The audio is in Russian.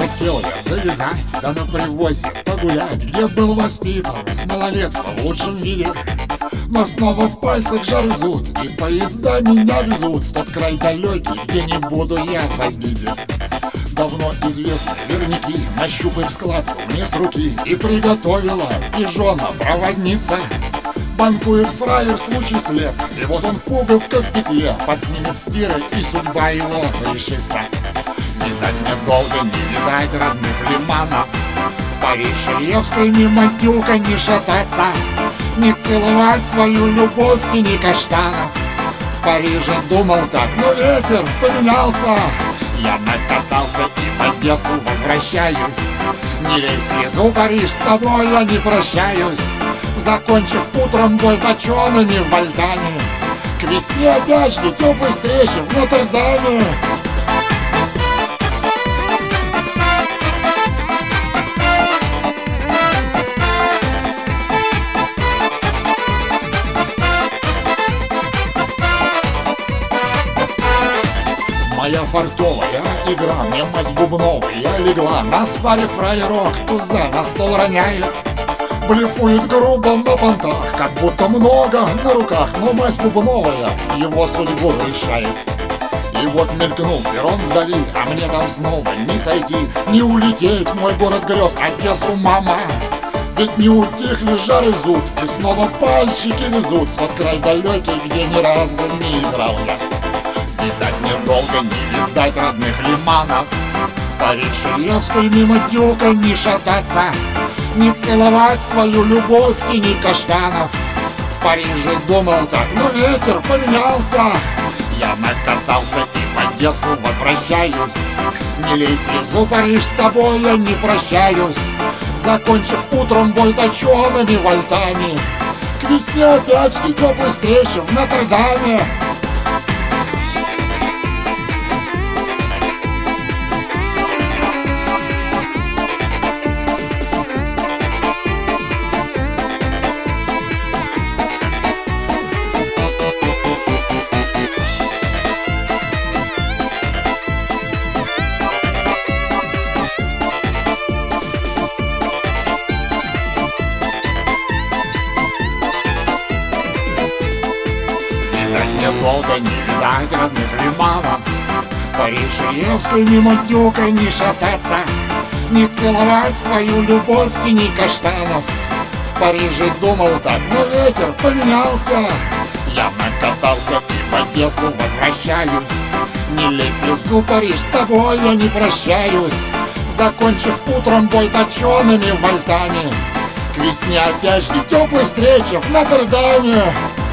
Хотел я завязать, да на привозе погулять, где был воспитан с малолетства в лучшем виде. Но снова в пальцах жар зуд, и поезда меня везут в тот край далекий, где не буду я в обиде. Давно известны верняки, нащупав складку мне с руки, и приготовила пижона проводница. Банкует фраер, случай слеп, и вот он пуговка в петле, подснимет стиры, и судьба его решится. Видать мне долго не видать родных лиманов, по Ришельевской мимо дюка не шататься, не целовать свою любовь в тени каштанов. В Париже думал так, но ветер поменялся. Я накатался и в Одессу возвращаюсь. Не лей слезу, Париж, с тобой я не прощаюсь. Закончив утром бой точеными вольтами, к весне опять жди теплой встречи в Нотр-Даме. Моя фартовая игра, мне мазь бубновая легла. На спаре фраерок туза на стол роняет, блефует грубо на понтах, как будто много на руках, но мазь бубновая его судьбу решает. И вот мелькнул перрон вдали, а мне там снова не сойти, не улететь в мой город грез, Одессу, мама. Ведь не утихли жар и зуд, и снова пальчики везут в тот край далекий, где ни разу не играл я. Видать мне долго не видать родных лиманов, по Ришельевской мимо дюка не шататься, не целовать свою любовь в тени каштанов. В Париже думал так, но ветер поменялся. Я накатался и в Одессу возвращаюсь. Не лей слезу, Париж, с тобой я не прощаюсь. Закончив утром бой точеными вольтами, к весне опять жди теплой встречи в Нотр-Даме. Мне долго не видать родных лиманов, по Ришельевской мимо дюка не шататься, не целовать свою любовь в тени каштанов. В Париже думал так, но ветер поменялся. Я накатался и в Одессу возвращаюсь. Не лей слезу, Париж, с тобой я не прощаюсь. Закончив утром бой точеными вольтами, к весне опять жди теплой встречи в Нотр-Даме.